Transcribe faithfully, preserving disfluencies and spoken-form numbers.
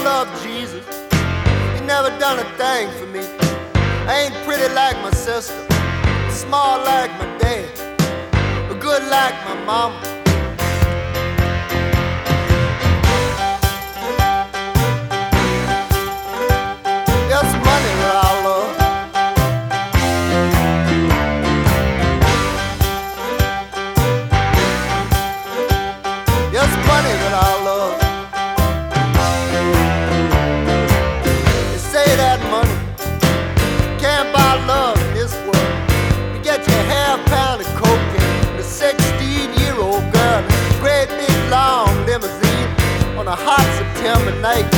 love Jesus. He never done a thing for me. I ain't pretty like my sister, small like my dad, but good like my mama. It's money that I love. It's money that I love. They say that money can't buy love in this world. You get your half pound of cocaine and a sixteen-year-old girl in a great big long limousine on a hot September night.